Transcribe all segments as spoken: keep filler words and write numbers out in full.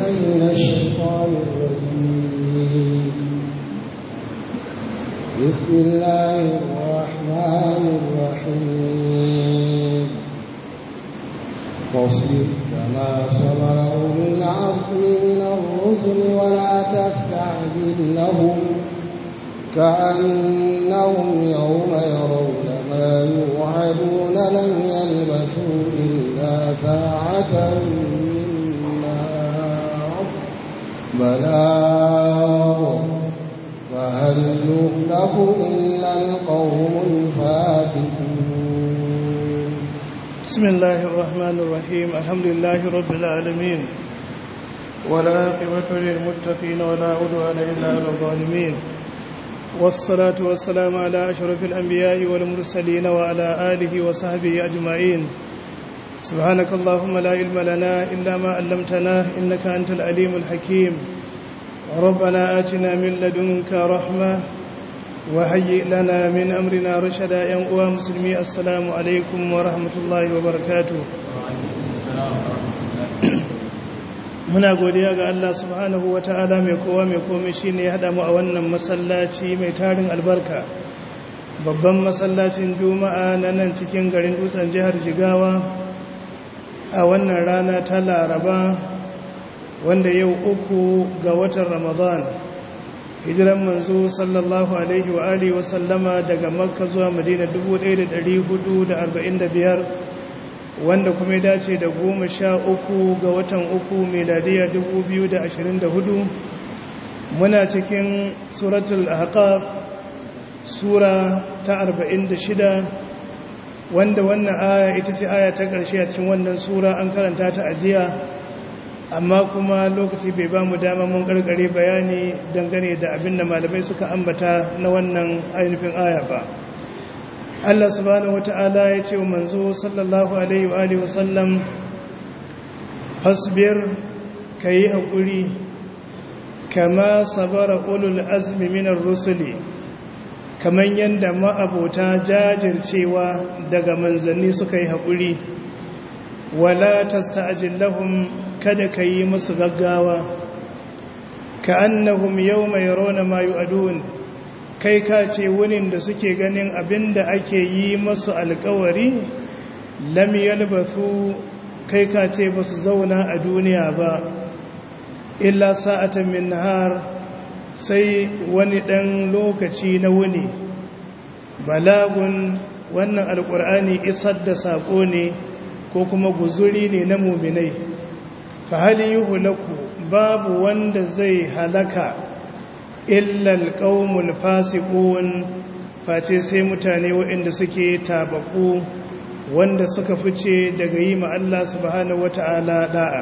من الشيطان الرجيم. بسم الله الرحمن الرحيم. فاصبر كما صبر أولو العزم من الرسل ولا تستعجل لهم كأنهم يوم يرون ما يوعدون لم يلبثوا إلا ساعة من نار بلاغ فهل يهلك إلا القوم الفاسقون. بسم الله الرحمن الرحيم. الحمد لله رب العالمين ولا عاقبة للمتقين ولا عدوان إلا على الظالمين والصلاة والسلام على أشرف الأنبياء والمرسلين وعلى آله وصحبه أجمعين. سبحانك اللهم لا علم لنا إلا ما علمتنا إنك أنت العليم الحكيم. ربنا آتنا من لدنك رحمة وهيئ لنا من أمرنا رشدا. يا أيها المسلمين السلام عليكم ورحمة الله وبركاته. muna godiya ga Allah subhanahu wa ta'ala mai kowa mai komai shine ya hada mu a wannan masallaci mai tarin albarka, babban masallacin juma'a na nan cikin garin Dutsen jihar Jigawa a wannan rana ta Laraba wanda yau uku ga watan Ramadan, hijiran manzo sallallahu alaihi wa alihi wa sallama daga Makka zuwa Madina dubu ɗaya da ɗari hudu da arba'in da biyar, wanda kuma ya dace da goma sha uku ga watan uku miladiya dubu biyu da ashirin da hudu. Muna cikin suratul ahqaf, sura ta arba'in da shida, wanda wannan aya ita ce aya ta ƙarshe a cikin wannan sura. An karanta ta ajiya amma kuma lokaci bai ba mu dama mun karkare bayani dangane da abin da malamai suka ambata na wannan ainihin aya ba. Allah subhanahu wata'ala ya ce wa manzo sallallahu alaihi wa alihi wasallam, fasbir kayi hakuri kama sabara ulul azmi minar rusuli, kaman yanda ma'abota jajircewa daga manzanni suka yi hakuri. Wala tasta'jil lahum, kada kayi musu gaggawa. Ka'annahum yawma yarawna ma yu'adun, kai ka ce wurin da suke ganin abinda ake yi masu alkawari, lam yalbathu, kai ka ce ba su zauna a duniya ba, illa sa'atan min nahar, sai wani ɗan lokaci na wuni. Balagun, wannan alƙur'ani isar da saƙo ne ko kuma guzuri ne na muminai. fa hal yuhlaku, babu wanda zai halaka illal qaumul fasiqun, face sai mutane waɗanda suke tabaku, wanda suka fice daga yi ma Allah subhanahu wata'ala da'a.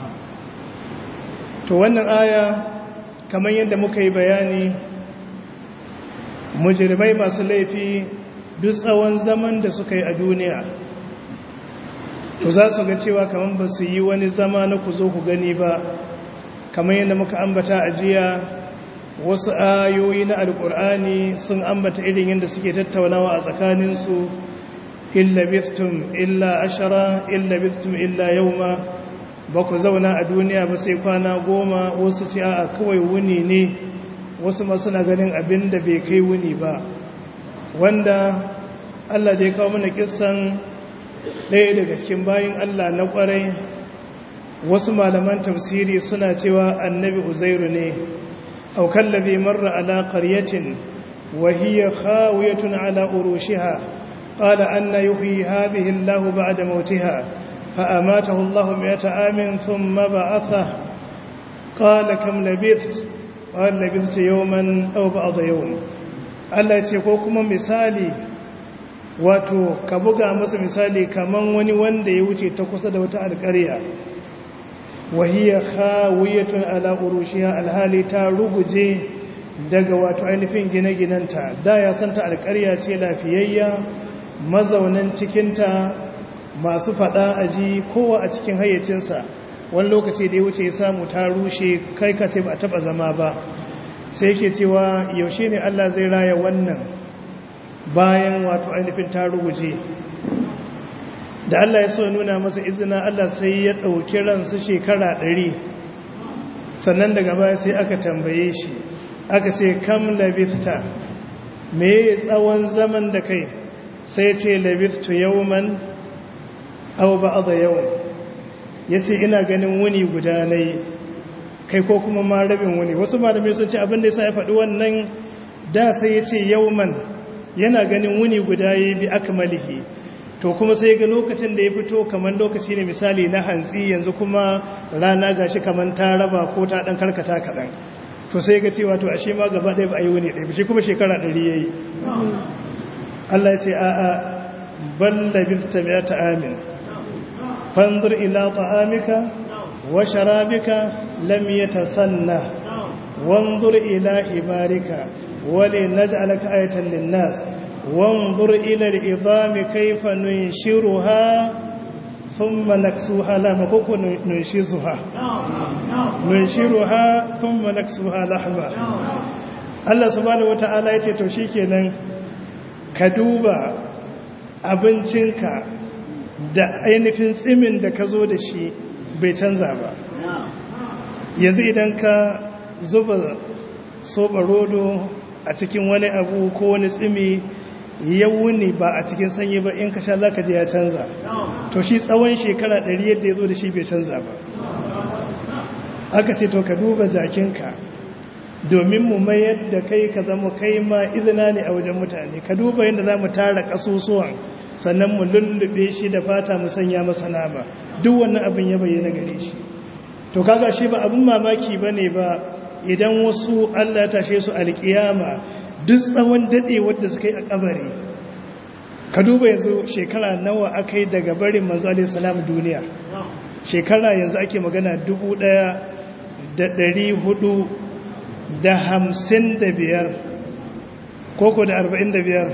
To wannan aya kamar yadda muka yi bayani, mujrimai masu laifi duk tsawon zaman da suka yi a duniya, to za su ga cewa kamar ba su yi wani zama na ku zo ku gani ba. Kamar yadda muka ambata a jiya, wasu ayoyi na alkur'ani sun ambata irin yadda suke tattaunawa a tsakaninsu, illa bistum illa ashara illa bistum illa yauma, ba ku zauna a duniya ba sai kwana goma. Wasu ce a kawai wuni ne, wasu ma suna ganin abin da bai kai wuni ba, wanda Allah da ya kawo mana kissan ɗaya daga cikin bayin Allah na ƙwarai. Wasu malaman tafsiri suna cewa annabi Uzairu ne. أو كالذي مر على قرية وهي خاوية على أروشها قال أن يحيي هذه الله بعد موتها فأماته الله مئة عام ثم بعثه قال كم لبثت قال لبثت يوما أو بعض يوم. Allah ce ko kuma misali, wato ka buga masa misali kaman wani wanda ya wuce ta kusa da wata alƙarya, wahiyya khawiyatun ala urushiha, alhali ta ruguje daga wato ainihin gine-ginenta. Da ya santa alƙarya ce lafiyayya, mazaunan cikinta masu fada aji kowa a cikin hayyacinsa. Wani lokaci da ya wuce ya samu ta rushe, kai ka ce ba a taba zama ba. Sai ke cewa yaushe ne Allah zai raya wannan bayan wato ainihin ta ruguje. Da Allah ya so nuna masa izina, Allah sai ya ɗauki ransu shekara ɗari sannan daga baya sai aka tambaye shi aka ce kam labithta me tsawon zaman da kai sai ce labithtu yawman aw ba'da yawm yace ina ganin wuni guda nayi kai ko kuma ma rabin wuni wasu malamai sun ce abin da yasa ya faɗi wannan da sai yace yawman yana ganin wuni guda yayi bi akmalihi to kuma sai ga lokacin da ya fito kamar lokaci ne misali na hantsi yanzu kuma rana gashi kamar ta raba ko ta dan karkata kadan to sai ga cewa to ashe ma gaba ɗaya ba a yi wani ɗaya shi kuma shekara ɗari ya yi Allah ya ce a a balla binta mai ta amin fanzur ila ta'amika wa sharabika lam yatasanna wanzur ila himarika wa linaj'alaka ayatan lin-nas wanzur ila al-idami kayfa nunshiruha thumma naksuha lama kuku nunshizuha nunshiruha thumma naksuha lahma Allah subhanahu wata'ala yace to shikenan ka duba abincinka da ainihin tsimin da ka zo da shi bai canza ba yanzu idan ka zuba soɓa rodo a cikin wani abu ko wani tsimi ya wuni ba a cikin sanyi ba in ka sha za ka je ya canza to shi tsawon shekara ɗari yadda ya zo da shi bai canza ba aka ce to ka duba jakinka domin mu mayar da kai ka zama kai ma izina ne a wajen mutane ka duba yadda za mu tara ƙasusuwan sannan mu lullube shi da fata mu sanya masa nama duk wannan abin ya bayyana gare shi to kaga shi ba abin mamaki ba ne ba idan wasu Allah ya tashe su alƙiyama duk tsawon daɗe wadda suka yi a ƙabari ka duba yanzu shekara nawa aka yi daga barin manzo alaihi salam duniya shekara yanzu ake magana dubu ɗaya da ɗari hudu da hamsin da biyar koko da arba'in da biyar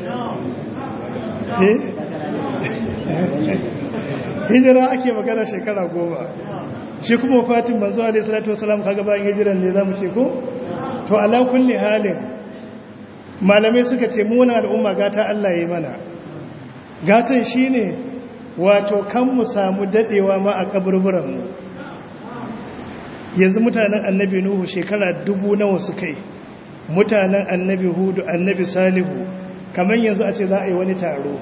hijira ake magana shekara goma shi kuma fatin manzo alaihi salatu wasalam kaga bayan hijiran ne zamu ce ko to ala kulli halin malamai suka ce mu na al'umma gata Allah yayi mana gatan shine wato kan mu samu dadewa ma a kaburburan mu yanzu mutanen annabi nuhu shekara dubu nawa suka yi mutanen annabi hudu annabi salihu kamar yanzu a ce za a yi wani taro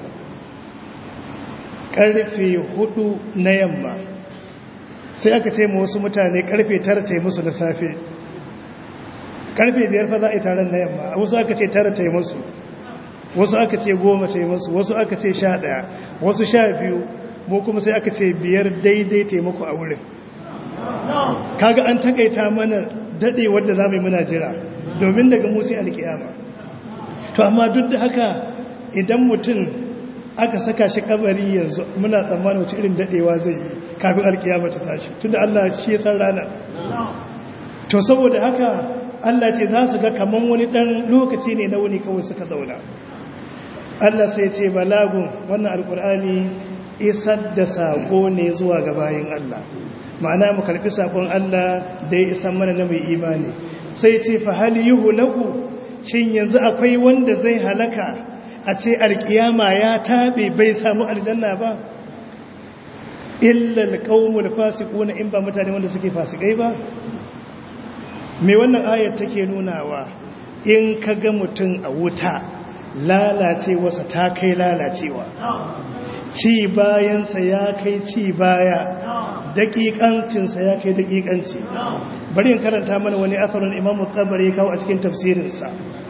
karfe hudu na yamma sai aka ce ma wasu mutane karfe tara ta yi musu da safe karfe biyar fa za a yi taron na yamma wasu aka ce tara ta yi musu wasu aka ce goma ta yi musu wasu aka ce sha daya wasu sha biyu mu kuma sai aka ce biyar daidai taimako a wurin kaga an takaita mana dade wadda za mu yi muna jira domin daga musi alkiyama to amma duk da haka idan mutum aka saka shi kabari yanzu muna tsammanin wace irin dadewa zai yi kafin alkiyama ta tashi tunda Allah shi ya san rana to saboda haka Allah ce za su ga kaman wani dan lokaci ne na wuni kawai suka zauna Allah sai ce balagun wannan alkur'ani isar da sako ne zuwa ga bayin Allah ma'ana mu karbi sakon Allah da ya isan mana na mai imani sai ce fa hal yuhlaku shin yanzu akwai wanda zai halaka a ce alkiyama ya tabe bai samu aljanna ba illa alqaumul fasiquna in ba mutane wanda suke fasikai ba me wannan ayat take nunawa in kaga mutun a wuta lalacewarsa ta kai lalacewa ci bayansa ya kai ci baya daƙiƙancinsa ya kai daƙiƙanci bari in karanta mana wani asarin imamu tabari kawo a cikin tafsirinsa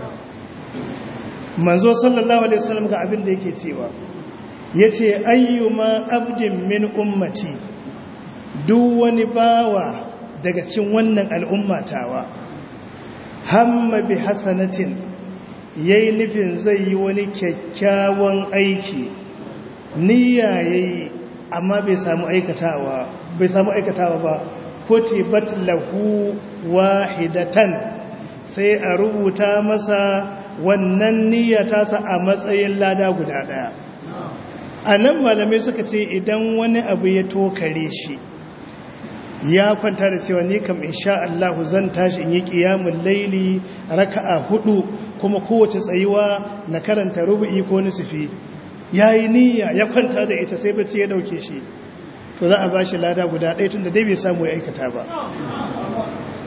manzo sallallahu alaihi wasallam ga abin da yake cewa yace ayyuma abdin min ummati duk wani bawa daga cikin wannan al'ummatawa hamma bi hasanatin yayi nufin zai yi wani kyakkyawan aiki niyya yayi amma bai samu aikatawa bai samu aikatawa ba kutibat lahu wahidatan sai a rubuta masa wannan niyya ta sa a matsayin lada guda daya anan malamai suka ce idan wani abu ya tokare shi ya kwanta da cewa ni kam insha Allah zan tashi in yi qiyamul laili raka'a hudu kuma kowace tsayuwa na karanta rubu'i ko nisfi yayi niyya ya kwanta da ita sai bace ya dauke shi to za a bashi lada guda ɗaya tunda dai bai samu ya aikata ba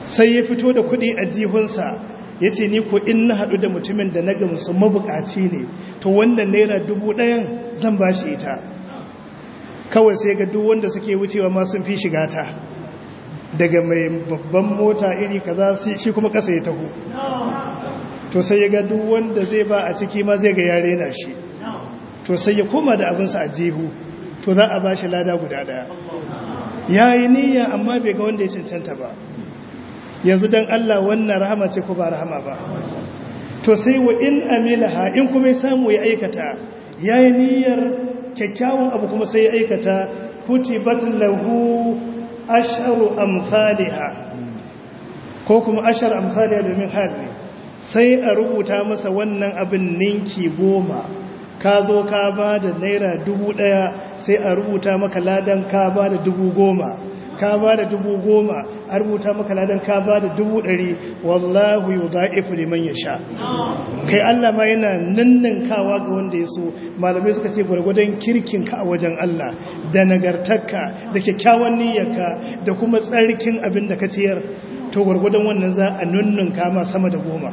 sai ya fito da kuɗi a jihunsa ya ce ni ko in na haɗu da mutumin da na gamsu mabukaci ne to wannan naira dubu ɗayan zan ba shi ita. Kawai sai ga duk wanda suke wucewa ma sun fi shiga ta daga mai babban mota iri kaza shi kuma ƙasa ya taho. To sai ya ga duk wanda zai ba a ciki ma zai ga yare na shi, to sai ya koma da abinsa a jihu, to za a ba shi lada guda ɗaya. Ya yi niyya amma bai ga wanda ya cancanta ba. Yanzu don Allah wannan rahama ce ko ba rahama ba. To sai wa in amilaha in kuma ya samu ya aikata, ya yi niyyar kyakkyawan abu kuma sai ya aikata, kutibat lahu asharu amsalha, ko kuma ashar amsalha domin hali, sai a rubuta masa wannan abin ninki goma. Ka zo ka ba da naira dubu ɗaya sai a rubuta maka ladan ka ba da dubu goma, ka ba da dubu goma a rubuta maka ladan ka ba da dubu ɗari. Wallahu yudha'ifu liman yasha. Kai Allah ma yana ninninkawa ga wanda ya so. Malamai suka ce gwargwadon kirkin ka a wajen Allah da nagartarka da kyakkyawan niyyarka da kuma tsarkin abin da ka ciyar, to gwargwadon wannan za a ninninka ma sama da goma.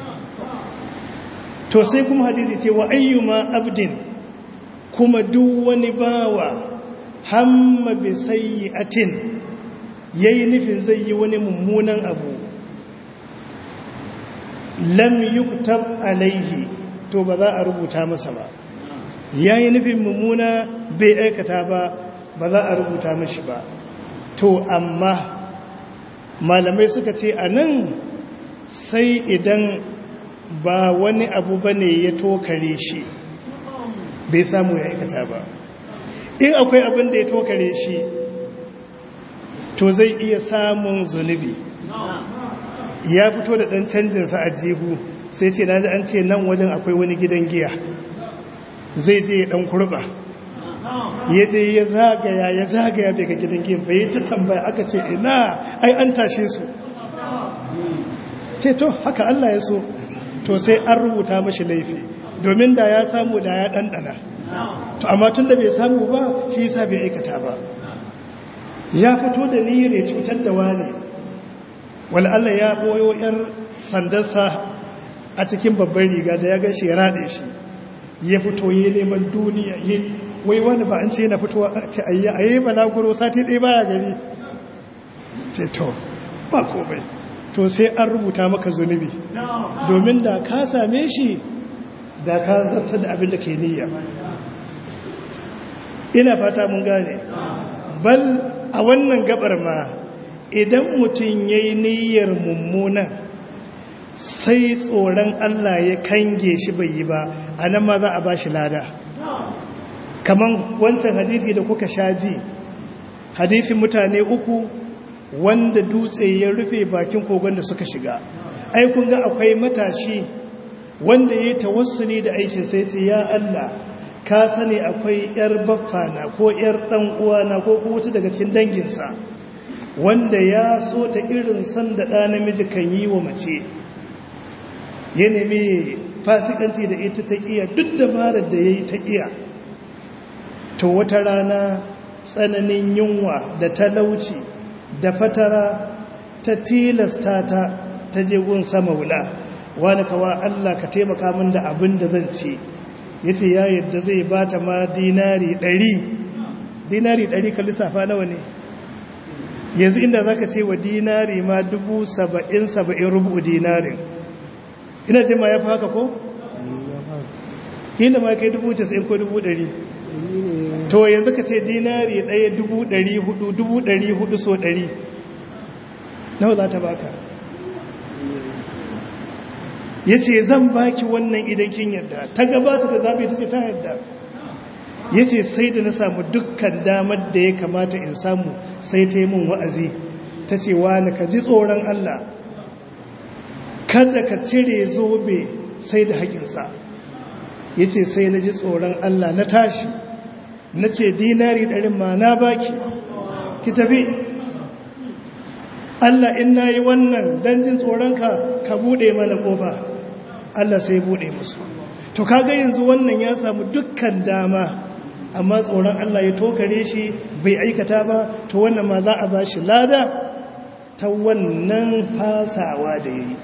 To sai kuma hadisi ce wa ayyuma abdin, kuma duk wani bawa hamma bi sayyi'atin, yayi nufin zai yi wani mummunan abu, lam yuktab alaihi, to ba za a rubuta masa ba. Yayi nufin mummuna bai aikata ba, ba za a rubuta mashi ba. To amma malamai suka ce anan sai idan ba wani abu bane ya tokare shi bai samu ya aikata ba. In akwai abin da ya tokare shi to zai iya samun zunubi. Ya fito da ɗan canjinsa a jihu sai ce na ji an ce nan wajen akwai wani gidan giya, zai je ya ɗan kurba, ya je ya zagaya ya zagaya bai ga gidan giya bai ta tambaya, aka ce ina ai an tashe su, ce to haka Allah ya so, to sai an rubuta mashi laifi, domin da ya samu da ya ɗanɗana. To amma tun da bai samu ba shi yasa bai aikata ba. Ya fito da niyyar ya cutar da wani, wala Allah ya boyo yar sandarsa a cikin babban riga da ya gashi ya rade shi, ya fito yi neman duniya, yi wai wani ba an ce yana fitowa a ce ayya ayi balaguro sati ɗaya baya gari, ce to ba komai, to sai an rubuta maka zunubi, domin da ka same shi da ka zartar da abin da ke niyya. Ina fata mun gane. Bal a wannan gabar ma idan mutum ya yi niyyar mummunan sai tsoron Allah ya kange shi bai yi ba, a nan ma za a ba shi lada. Kaman wancan hadithi da kuka sha ji, hadithin mutane uku wanda dutse ya rufe bakin kogon da suka shiga. Ai kun ga akwai matashi wanda ya yi tawassuli da aikin sai ce ya Allah ka sani akwai yar baffana ko yar dan uwana ko kuma wata daga cikin danginsa wanda ya so ta irin san da ɗa namiji kan yi wa mace, ya nemi fasikanci da ita ta ƙiya, duk dabarar da ya yi ta ƙiya. To wata rana tsananin yunwa da talauci da fatara ta tilasta ta ta je gun sama wula, wani kawa Allah ka taimaka min da abin da zan ci. Ya ce ya yadda zai ba ta ma dinari ɗari. Dinari ɗari ka lissafa nawa ne? Yanzu inda za ka ce wa dinari ma dubu saba'in saba'in rubu dinarin, ina ce ma ya fi haka ko? Ina ma kai dubu casa'in ko dubu ɗari. To yanzu ka ce dinari ɗaya dubu ɗari hudu, dubu ɗari hudu so ɗari, nawa za ta baka? Ya ce zan baki wannan idan kin yadda. Ta gabata da zaɓe ta ce ta yadda. Ya ce sai da na samu dukkan damar da ya kamata in samu sai ta yi mun wa'azi, ta ce wani ka ji tsoron Allah, kada ka cire zobe sai da haƙinsa. Ya ce sai na ji tsoron Allah na tashi, na ce dinari ɗarin ma na baki, ki tafi. Allah in na yi wannan don jin tsoronka ka buɗe mana ƙofa. Allah sai buɗe musu. To kaga yanzu wannan ya samu dukkan dama, amma tsoron Allah ya tokare shi bai aikata ba, to wannan ma za a ba shi lada ta wannan fasawa da yayi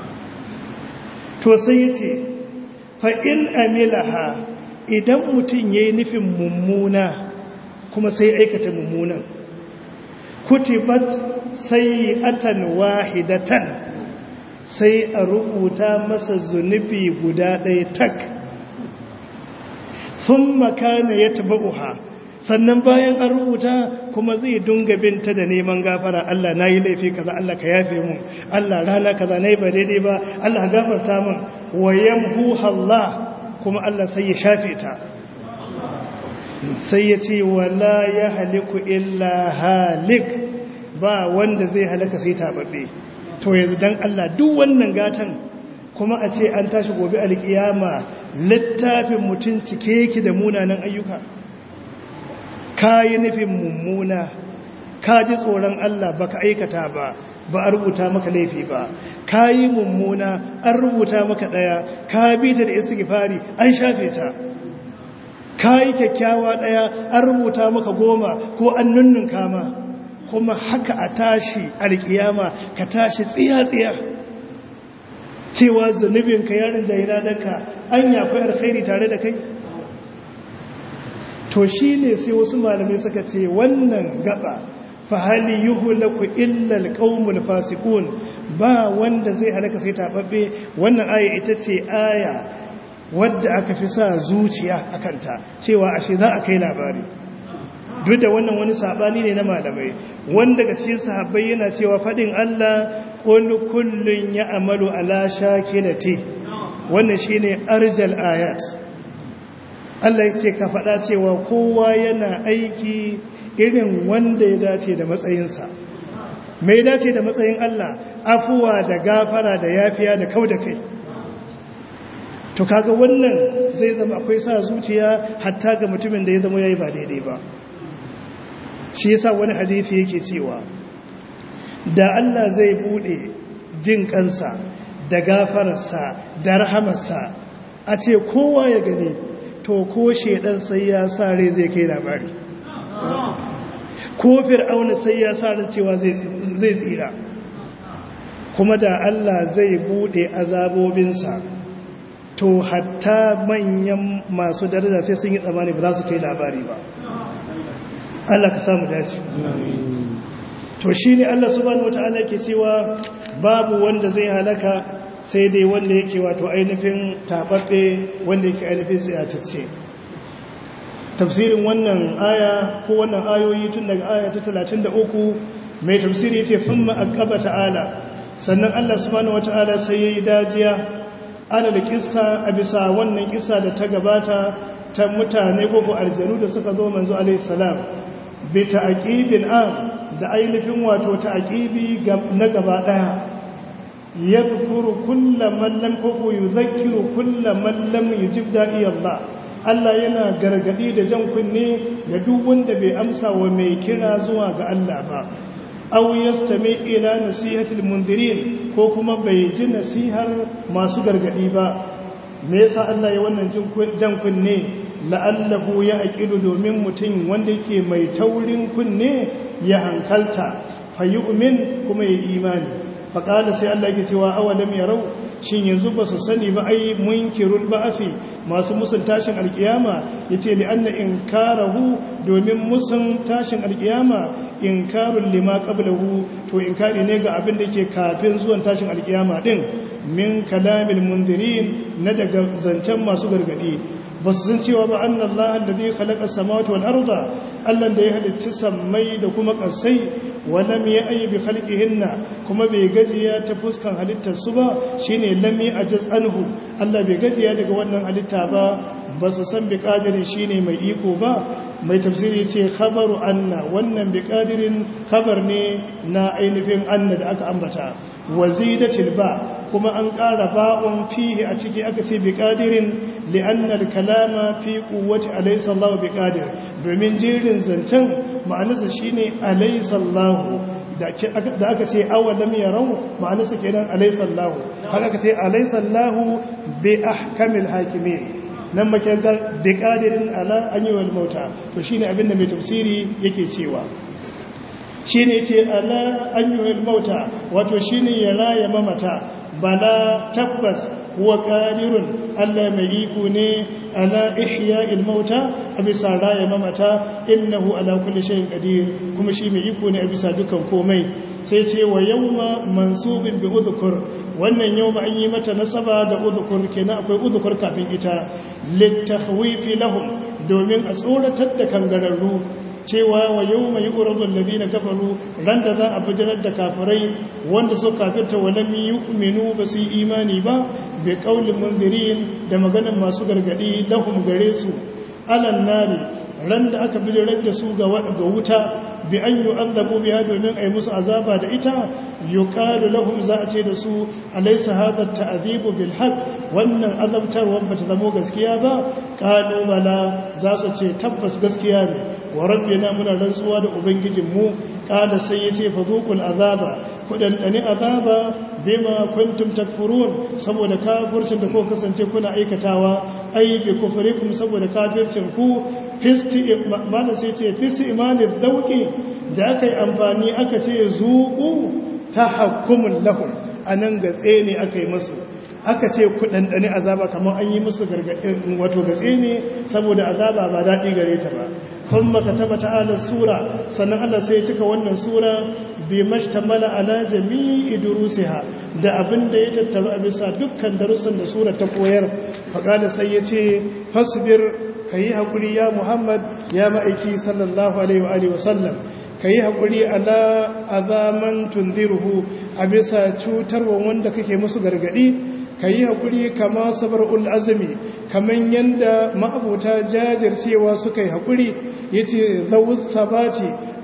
to sai yace fa in amilaha idan mutum yayi nufin mummuna kuma sai aikata mummunan kutibat sayyi'atan wahidatan sai a rubuta masa zunubi guda ɗaya tak thumma kana yatba'uha sannan bayan an rubuta kuma zai dunga binta da neman gafara Allah nayi laifi kaza Allah ka yafe mun Allah rana kaza nayi ba daidai ba Allah gafarta mun wayamhu Allah kuma Allah sai ya shafe ta sai ya ce wala ya haliku illa halik ba wanda zai halaka sai tababbe to yanzu dan Allah duk wannan gatan kuma a ce an tashi gobe alkiyama littafin mutun cike yake da munanan ayyuka kayi nufin mummuna ka ji tsoron Allah baka aikata ba ba a rubuta maka laifi ba kayi mummuna an rubuta maka daya ka bi ta da istighfari an shafe ta kayi kyakkyawa daya an rubuta maka goma ko an nunnun kama kuma haka a tashi alkiyama ka tashi tsiya-tsiya cewa zunubinka yarin jahila daka an yakwai alkhairi tare da kai to shi ne sai wasu malamai suka ce wannan gaba fahali yuhlaku illa alqaumul fasiqun ba wanda zai halaka sai tababbe wannan aya ita ce aya wadda aka fi sa zuciya akanta cewa ashe za a kai labari duk da wannan wani sabani ne na malamai wanda daga cikin sahabbai yana cewa fadin Allah qul kullun ya'malu ala shakilati wannan shine arjal ayat Allah yake ka fada cewa kowa yana aiki irin wanda ya dace da matsayinsa mai dace da matsayin Allah afuwa da gafara da yafiya da kauda kai to kaga wannan zai zama akwai sa zuciya hatta ga mutumin da ya zama yayi ba daidai ba shi yasa wani hadisi yake cewa da Allah zai bude jin kansa da gafararsa da rahamarsa a ce kowa ya gani to ko shedan sai ya sa rai zai kai labari ko fir'auna sai ya sa ran cewa zai zai tsira kuma da Allah zai bude azabobinsa to hatta manyan masu daraja sai sun yi tsamani ba za su kai labari ba Allah ka samu dace to shine Allah subhanahu wataala yake cewa babu wanda zai halaka sai dai wanda yake wato ainihin tababbe wanda yake ainihin tsayatacce tafsirin wannan aya ko wannan ayoyi tun daga aya ta talatin da uku mai tafsiri yace thumma aqaba ta'ala sannan Allah subhanahu wataala sai yayi dajiya ana da kissa a bisa wannan kissa da ta gabata ta mutane ko aljanu da suka zo manzo alaihi salam bi ta'qibin am da ainihin wato ta'qibi na gaba daya yadhkuru kullaman lam ko yuzakkiru kullaman lam yujib da'i Allah Allah yana gargadi da jan kunne ga duk wanda bai amsa wa mai kira zuwa ga Allah ba aw yastami ila nasihatil mundirin ko kuma bai ji nasihar masu gargadi ba me yasa Allah ya wannan jan kunne la'allahu ya aqilu domin mutum wanda yake mai taurin kunne ya hankalta fayu'min kuma ya imani faqala sai Allah yake cewa awalam yarau shin yanzu ba su sani ba ai munkirul ba'thi masu musun tashin alkiyama yace li anna inkarahu domin musun tashin alkiyama inkarul lima qablahu to inkari ne ga abin da yake kafin zuwan tashin alkiyama din min kalamil mundirin na daga zancen masu gargadi ba su san cewa ba annan Allah da zai halaka samawati wal arda Allah da ya halicci sammai da kuma ƙasai walam ya ayi bi khalqihinna kuma bai gajiya ta fuskan halittar su ba shine lam ya'jaz anhu Allah bai gajiya daga wannan halitta ba ba su san bi qadiri shine mai iko ba mai tafsiri ce khabaru anna wannan bi qadirin khabar ne na ainihin anna da aka ambata wazidatil ba kuma an ƙara ba'un fihi a ciki aka ce bi qadirin li'anna al-kalama fi quwwati alaysa Allah bi qadir domin jirin zancen ma'anarsa shine alaysa Allah da aka ce awalam yarau ma'anarsa kenan alaysa Allah har aka ce alaysa Allah bi ahkamil hakimin nan makanka bi qadirin ala an yi wal mauta to shine abinda mai tafsiri yake cewa shine ce ala an yuhil mauta wato shine ya raya mamata bala tabbas huwa qadirun Allah mai iko ne ala ihya'il mauta a bisa raya mamata innahu ala kulli shay'in qadir kuma shi mai iko ne a bisa dukan komai sai ce wa yawma mansubin bi udhkur wannan yawma an yi mata nasaba da udhkur kenan akwai udhkur kafin ita litahwifi lahum domin a tsoratar da kangararru cewa wa yau mai ƙurazun lalina kafaru ran da za a bijirar da kafirai wanda su kafirta walami yi uminu ba su yi imani ba bai ƙaunin munzirin da maganin masu gargaɗi lahum gare su alan nari ran da aka bijirar da su ga wuta bi an yi an zabo biya domin a yi musu azaba da ita yi ƙalu lahum za a ce da su alaisa haɗar ta'azibu bil haq wannan azabtarwar ba ta zamo gaskiya ba ƙalu bala za su ce tabbas gaskiya ne wa rabbina muna rantsuwa da ubangijinmu kada sai yace fadhuqul azaba kudan dani azaba bima kuntum takfurun saboda kafircin da kuka kasance kuna aikatawa ai bi kufrikum saboda kafircin ku fisti mana sai yace fisti imanid dauqi da akai amfani aka ce zuqu tahakkumul lahum anan gatse ne akai musu aka ce kudandane azaba kamar an yi musu gargadin wato gatse ne saboda azaba ba daɗi gare ta ba thumma kataba ta'ala sura sannan Allah sai ya cika wannan sura bi mashtamala ala jami'i durusiha da abinda ya tattaru a bisa dukkan darussan da sura ta koyar faqala sai ya ce fasbir kai hakuri ya Muhammad ya ma'aiki sallallahu alaihi wa alihi wasallam kai hakuri ala azaman tunziruhu a bisa cutarwa wanda kake musu gargadi ka yi haƙuri kama sabar ul'azumi kamar yadda ma'abuta jajircewa suka yi haƙuri ya ce zaun sabati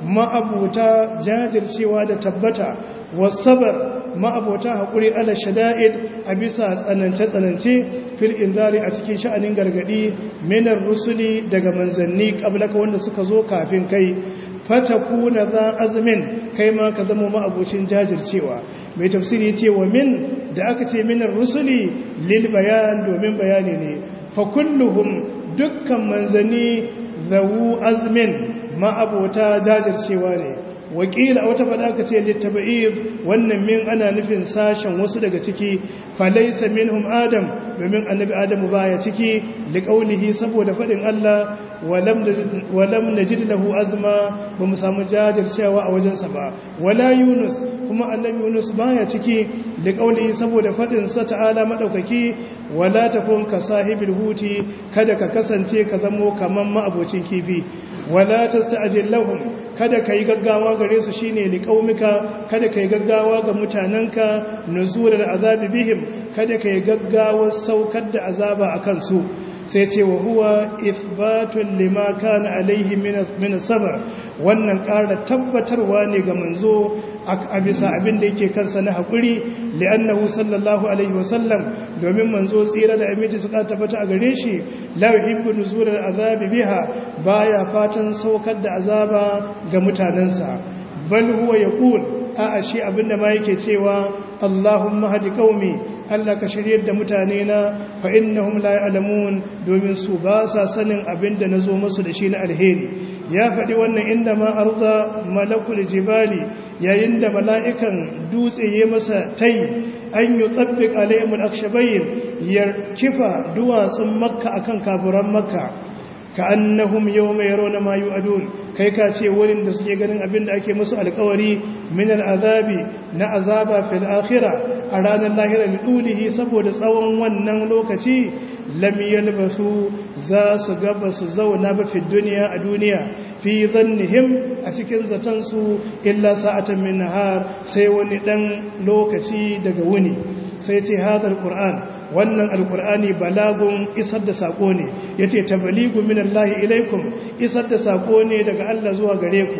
ma'abuta jajircewa da tabbata wasabar ma'abuta haƙuri ala shada'id a bisa tsanance-tsanance fil inzari a cikin sha'anin gargaɗi minar rusuli daga manzanni ƙablaka wanda suka zo kafin kai fatakuna za azumin kai ma ka zama ma'abucin jajircewa mai tafsiri ce wa min da aka ce minar rusuli lil bayan domin bayani ne fa kulluhum dukkan manzanni zawu azmin ma'abota jajircewa ne wakila a wata fada aka ce littaba'id wannan min ana nufin sashen wasu daga ciki falaisa minhum adam domin annabi adamu baya ciki liqaulihi saboda fadin Allah walam walam najid lahu azma ba mu samu jajircewa a wajensa ba wala yunus kuma annabi yunus baya ciki liqaulihi saboda fadin sa ta'ala madaukaki wala takun ka sahibil huti kada ka kasance ka zamo kaman ma'abocin kifi wala tasta'jil lahum kada kai gaggawa gare su shine liqaumika kada kai gaggawa ga mutananka nuzulul azabi bihim kada kai gaggawa saukar da azaba akan su sai ce wa huwa ithbatun lima kana alaihi min sabr wannan ƙara tabbatarwa ne ga manzo a bisa abin da yake kansa na hakuri li'annahu sallallahu alaihi wasallam domin manzo tsira da aminci suka tabbata a gare shi la yuhibbu nuzulal azabi biha baya fatan saukar da azaba ga mutanansa bal huwa yaqul a shi abinda ma yake cewa Allahumma hadi qaumi Allah ka shiryar da mutane na fa innahum la ya'lamun domin su ba sa sanin abinda nazo musu da shi na alheri ya faɗi wannan inda ma arza malakul jibali yayin da mala'ikan dutse ya masa tai an yi tabbiq alaihimul akshabayn ya kifa duwatsun makka akan kafiran makka ka annahum yawma yarawna ma yu'adun kai ka ce wurin da suke ganin abin da ake musu alƙawari min al'azabi na azaba fil akhirah a ranar lahira lidulihi saboda tsawon wannan lokaci lam yalbasu za su gaba su zauna ba fi duniya a duniya fi dhannihim a cikin zatan su illa sa'atan min nahar sai wani dan lokaci daga wuni sai ce hadal qur'an wannan alkur'ani balagun isar da sako ne yace tabaligu minallahi ilaikum isar da sako ne daga Allah zuwa gare ku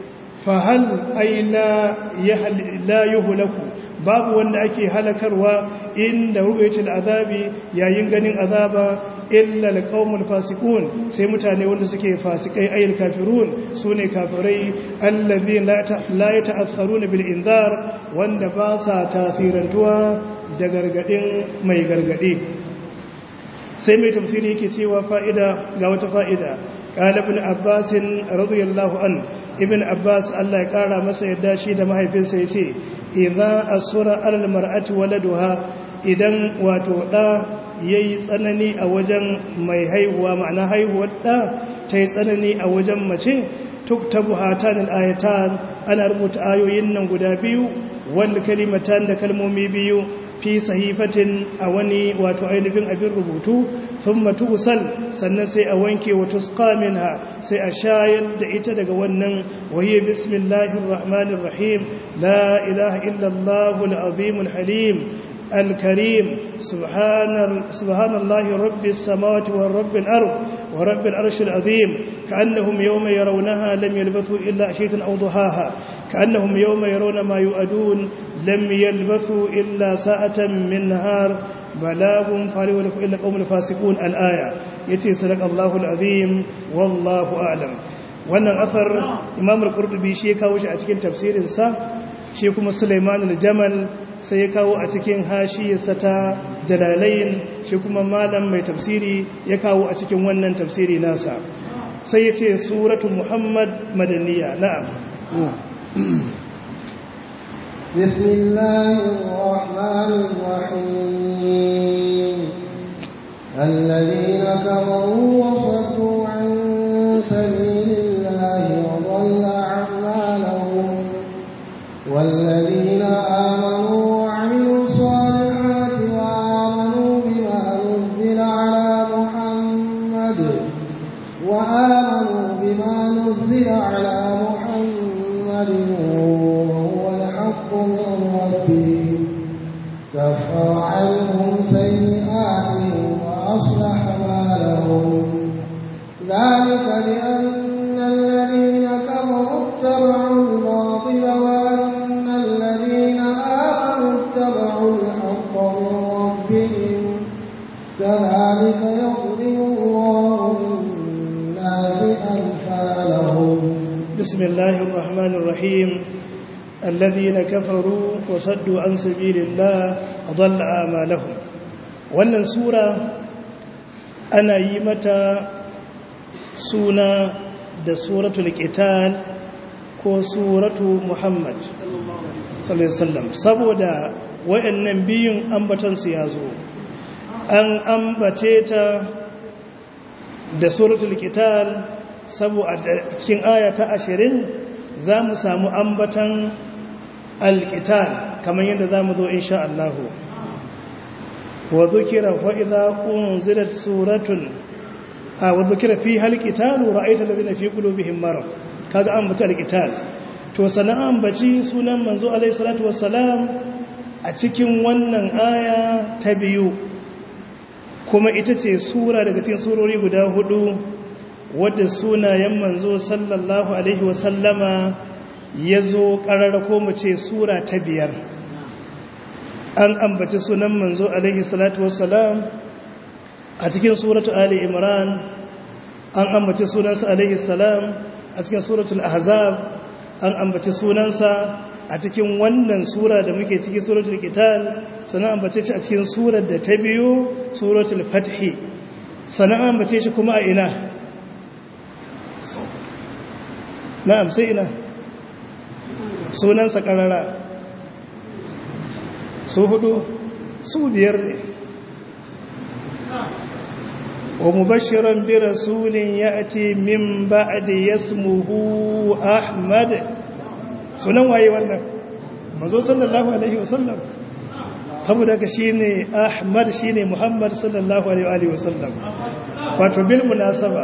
fa hal ayla la yuhlaku babu wanda ake halakarwa inda ru'yatul azabi yayin ganin azaba illa alqaumul fasiqun sai mutane wanda suke fasikai ayyul kafirun sune kafirai alladhina la yata'atharuna bil inzar wanda ba sa tasirantuwa da gargadin mai gargadi sai mai tafsiri yake cewa fa'ida ga wata fa'ida qala ibn abbas radiyallahu an ibn abbas Allah ya kara masa yadda shi da mahaifinsa yace idza asura al mar'ati waladuha idan wato da yayi tsanani a wajen mai haihuwa ma'ana haihuwar da tayi tsanani a wajen mace tuktabu hatan al ayatan ana rubuta ayoyin nan guda biyu wal kalimatan da kalmomi biyu fi sahifatin a wani wato ainihin abin rubutu sun matusal sannan sai a wanke wato minha sai a shayar da ita daga wannan wahiyar bismillahir rahmanir rahim la ilaha illallah al-azim al-halim الكريم سبحان سبحان الله رب السماوات ورب الأرض ورب العرش العظيم كأنهم يوم يرونها لم يلبثوا إلا عشية أو ضحاها كأنهم يوم يرون ما يؤدون لم يلبثوا إلا ساعة من نهار بلاغ فارغ لكم إلا قوم الفاسقون الآية يتي صدق الله العظيم والله أعلم wannan athar Imam al-Qurtubi shi ya kawo shi a cikin tafsirin sa shi kuma Sulaiman al-Jamal sai ya kawo a cikin hashiyarsa ta Jalalain shi kuma malam mai tafsiri ya kawo a cikin wannan tafsiri nasa sai ya ce suratu Muhammad madaniya na'am bismillahir rahmanir rahim alladhina kafaru wa saddu an sabilillahi wa dhalla a'malahum والذين آمنوا وعملوا الصالحات وآمنوا بما نزل على محمد وآمنوا بما نزل على محمد وهو الحق من ربهم كفر عنهم سيئاتهم وأصلح بالهم ذلك بأن الذين كفروا اتبعوا الباطل وأن الذين آمنوا اتبعوا الحق من ربهم كذلك يضرب الله للناس أمثالهم بسم الله الرحمن الرحيم الذين كفروا وصدوا عن سبيل الله أضل آمالهم wannan sura ana yi mata suna da suratul qital ko suratu Muhammad sallallahu alaihi wasallam saboda wayannan biyun ambatan su yazo an ambace ta da suratul qital saboda cikin aya ta ashirin zamu samu ambatan al-qital kamar yadda zamu zo insha Allah wa dhukira fa idza unzilat suratun a wa dhukira fi al-qital ra'aita alladhina fi qulubihim marad kaga an bata al-qital to sanan an baci sunan manzo alaihi salatu wassalam a cikin wannan aya ta biyu kuma ita ce sura daga cikin surori guda hudu wadda sunayen manzo sallallahu alaihi wasallama yazo karara ko mu ce sura ta biyar an ambaci sunan manzo alaihi salatu wassalam a cikin suratu ali imran an ambaci sunansa alaihi salam a cikin suratul ahzab an ambaci sunansa a cikin wannan sura da muke ciki suratul qital sannan ambace shi a cikin surar da ta biyu suratul fath sannan ambace shi kuma a ina na'am sai ina sunansa karara su hudu su biyar ne wa mubashiran bi rasulin ya'ti min ba'di yasmuhu ahmad sunan waye wannan manzo sallallahu alaihi wasallam saboda ka shine ahmad shine muhammad sallallahu alaihi wasallam wato bil munasaba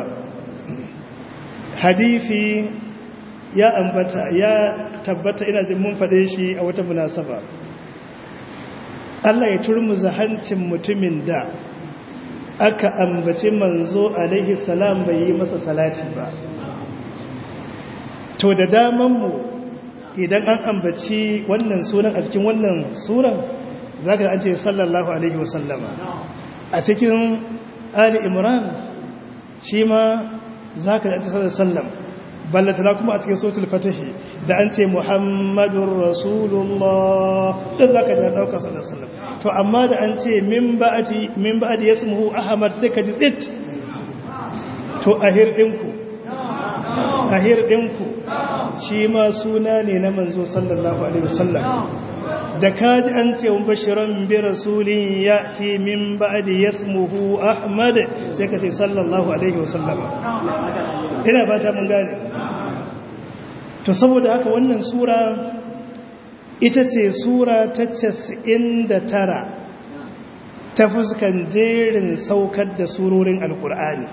hadisi ya ambata ya tabbata ina jin mun fade shi a wata munasaba Allah ya turmuza hancin mutumin da aka ambaci manzo alaihi salam bai yi masa salati ba to da daman mu idan an ambaci wannan sunan a cikin wannan suran zaka an ce sallallahu alaihi wasallama a cikin ali imran shi ma zaka an ce sallallahu alaihi wasallam ballatana kuma a cikin suratul fatihi da an ce muhammadur rasulullah dan zaka ji dauka sallallahu alaihi wasallam to amma da an ce min ba'ati min ba'di yasmuhu ahmad sai ka ji tsit to ahir dinku ahir ɗinku shi ma suna ne na manzo sallallahu alaihi wasallam da kaji an ce bashiran bi rasulin yati min ba'di yasmuhu ahmad sai ka ce sallallahu alaihi wasallam ina fata mun gane to saboda haka wannan sura ita ce sura ta casa'in da tara ta fuskan jerin saukar da surorin alkur'ani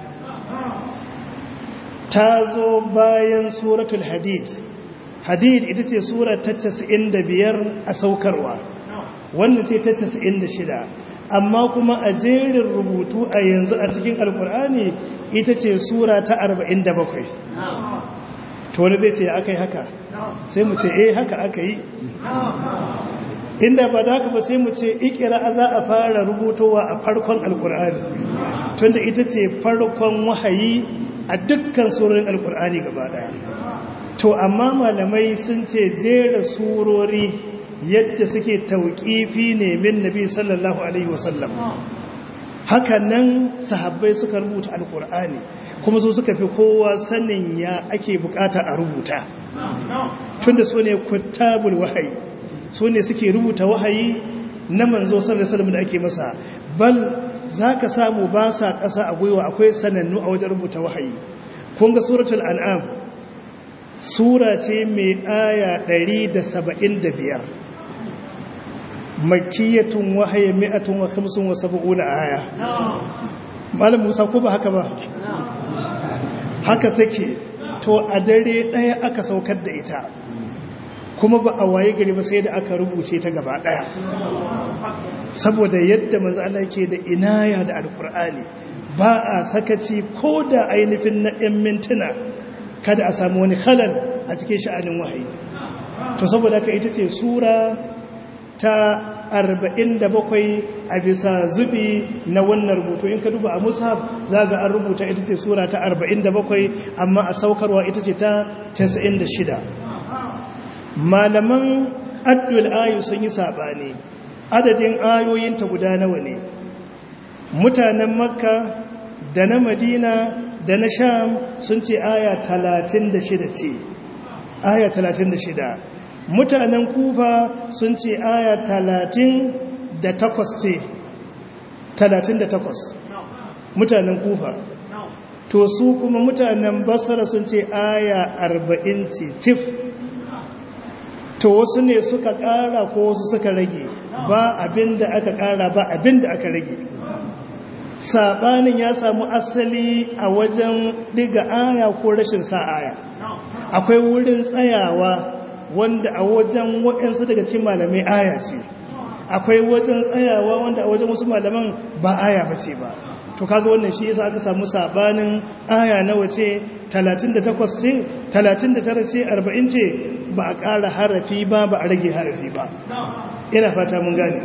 ta zo bayan suratul hadid hadid ita ce sura ta casa'in da biyar a saukarwa wannan ce ta casa'in da shida amma kuma a jerin rubutu a yanzu a cikin alkur'ani ita ce sura ta arba'in da bakwai to wani zai ce aka yi haka sai mu ce eh haka aka yi inda ba da haka ba sai mu ce ikira za a fara rubutowa a farkon alkur'ani tunda ita ce farkon wahayi a dukkan surorin alkur'ani gaba daya to amma malamai sun ce jera surori yadda suke tauƙifi ne min nabi sallallahu alaihi wasallam haka nan sahabbai suka rubuta alkur'ani kuma su suka fi kowa sanin ya ake bukata a rubuta tunda su ne kuttabul wahayi su ne suke rubuta wahayi na manzo sallallahu alaihi wasallam da ake masa bal zaka samu ba sa ƙasa a gwiwa akwai sanannu a wajen rubuta wahayi kun ga suratul an'am sura ce mai aya ɗari da saba'in da biyar makiyatun wahaya mi'atun wa khamsun wa sab'una aya malam Musa ko ba haka ba haka take to a dare daya aka saukar da ita kuma ba a waye gari ba sai da aka rubuce ta gaba daya saboda yadda manzo Allah yake da inaya da alkur'ani ba a sakaci ko da ainihin na ɗan mintuna kada a samu wani khalal a cikin sha'anin wahayi to saboda haka ita ce sura ta arba'in da bakwai a bisa zubi na wannan rubutu in ka duba a mushaf za ga an rubuta ita ce sura ta arba'in da bakwai amma a saukarwa ita ce ta casa'in da shida malaman addul ayu sun yi saɓani adadin ayoyinta guda nawa ne mutanen makka da na madina da na sham sun ce aya talatin da shida ce aya talatin da shida mutanen kufa sun ce aya talatin da takwas ce talatin da takwas mutanen kufa to su kuma mutanen basra sun ce aya arba'in ce tif to wasu ne suka kara ko wasu suka rage ba abinda aka kara ba abinda aka rage sabanin ya samu asali a wajen diga aya ko rashin sa aya akwai wurin tsayawa wanda a wajen waɗansu daga cikin malamai aya ce akwai wajen tsayawa wanda a wajen wasu malaman ba aya ba ce ba to kaga wannan shi yasa aka samu sabanin aya nawa ce talatin da takwas ce talatin da tara ce arba'in ce ba a ƙara harafi ba ba a rage harafi ba ina fata mun gane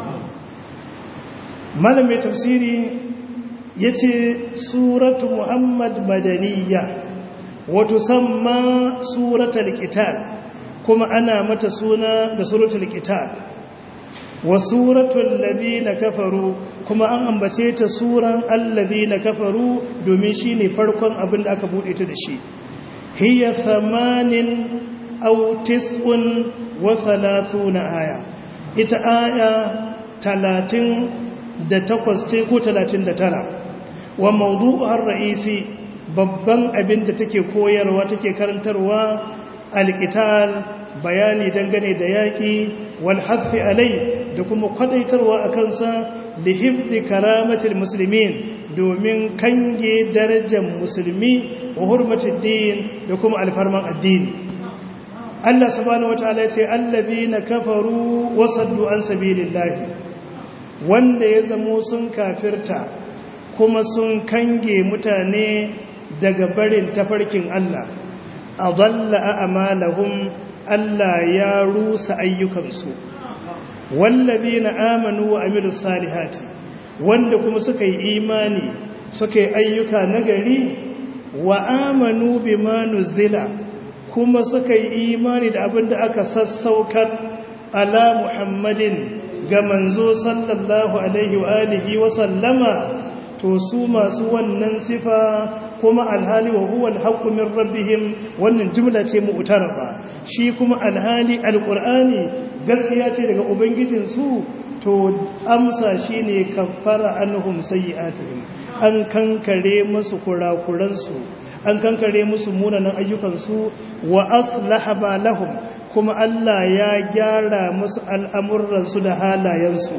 malam mai tafsiri ya ce suratu muhammad madaniya wato samma suratul qital kuma ana mata suna da suratul qital wa suratul ladina kafaru kuma an ambace ta suran alladina kafaru domin shine farkon abin da aka bude ta da shi hiya thamanin aw tis'un wa thalathuna aya ita aya talatin da takwas ce ko talatin da tara wa mawdu'uhar ra'isi babban abin da take koyarwa take karantarwa alqital bayani dangane da yaki wal hathi alai da kuma kwadaitarwa akan sa li hifzi karamatil muslimin domin kange darajar musulmi wa hurmatid din da kuma alfarman addini Allah subhanahu wataala ya ce allazina kafaru wa saddu an sabilillahi wanda ya zamo sun kafirta kuma sun kange mutane daga barin tafarkin Allah adalla a'malahum Allah ya rusa ayyukansu wallazina amanu wa amilus salihati wanda kuma suka yi imani suka yi ayyuka nagari wa amanu bima nuzila kuma suka yi imani da abin da aka sassaukar ala muhammadin ga manzo sallallahu alaihi wa alihi wa sallama to su masu wannan sifa kuma alhali wa huwa alhaqqu min rabbihim wannan jumla ce mu'tarada shi kuma alhali alqur'ani gaskiya ce daga ubangijin su to amsa shine kaffara anhum sayi'atihim an kankare musu kurakuran su an kankare musu munanan ayyukan su wa aslaha balahum kuma Allah ya gyara musu al'amuran su da halayen su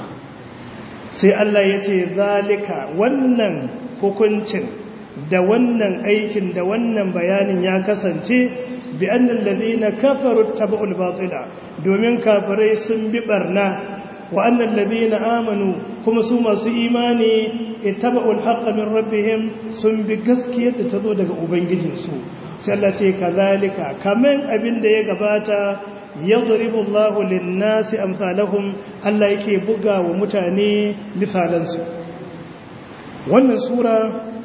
sai Allah ya ce zalika wannan hukuncin da wannan aikin da wannan bayanin ya kasance bi annal ladina kafaru tabu'ul batila domin kafirai sun bi barna wa annal ladina amanu kuma su masu imani ittaba'ul haqqa min rabbihim sun bi gaskiyar da tazo daga ubangijinsu sai Allah ce kazalika kaman abin da ya gabata yadribu Allahu lin-nasi amsalahum Allah yake buga wa mutane misalansu wannan sura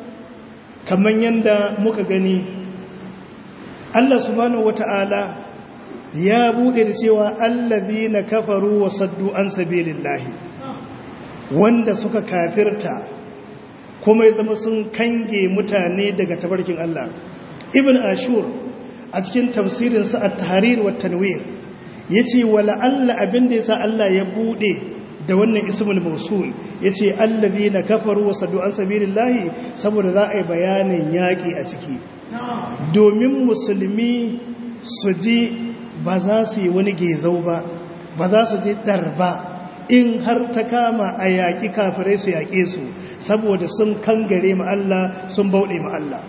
kaman yanda muka gani Allah subhanahu wata'ala ya bude da cewa allazina kafaru wa saddu an sabilillahi wanda suka kafirta kuma ya zama sun kange mutane daga tabarkin Allah ibn ashur a cikin tafsirinsa at-tahrir wa tanwir yace wala alla abinda yasa Allah ya bude da wannan ismul mawsul yace allazina kafaru wa saddu an sabilillahi saboda za a yi bayanin yaki a ciki domin musulmi su ji ba za su yi wani gezau ba ba za su ji dar ba in har ta kama a yaƙi kafirai su yaƙe su saboda sun kangare ma Allah sun bauɗe ma Allah